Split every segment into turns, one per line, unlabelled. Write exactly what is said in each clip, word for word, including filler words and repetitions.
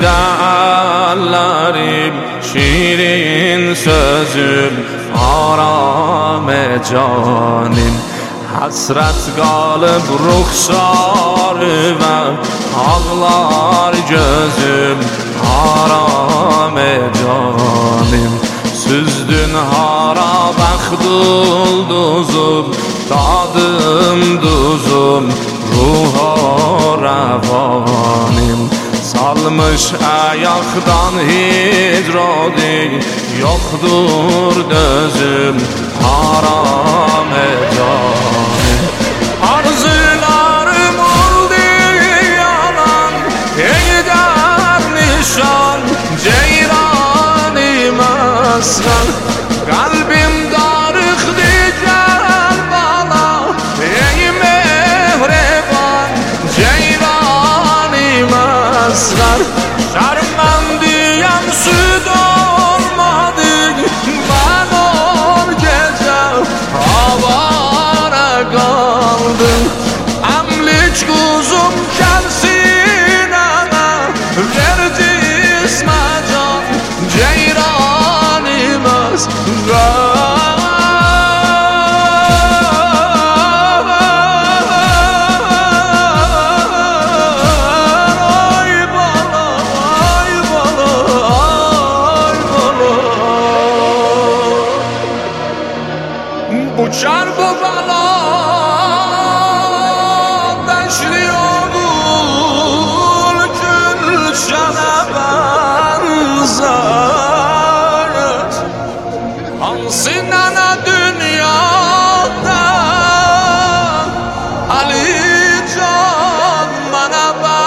ellerim, şirin sözüm, arame canım. Hasret kalıp ruhsarı ve ağlar gözüm, arame canım. Süzdün hara bəxdulduzum, dadım duzum, ruha revanim. Salmış ayaktan hicradı, yoktur dözüm, harame canım. Arzularım oldu yalan, eyder nişan, ceyranim aslan. Kalbim darıktı gel bana, ey mehreban, ceyranim aslan. Şarmandiyem süt olmadı, ben o gece avara kaldım. Emlik kuzum gelsin ana, verdi isme can, ceyranim aslan. Uçar bu bala deşli olur, gülşene benzer. Hansı nene dünyada Ali Can bana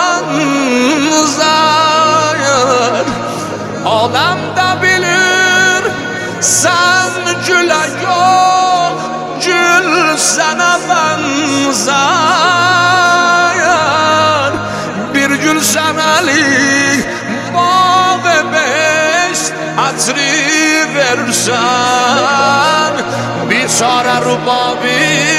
benzer. Adam da bilir sen güle yok, gül sana benzer. Bir gül senelik bağı beş atri versen, bir çare rubabi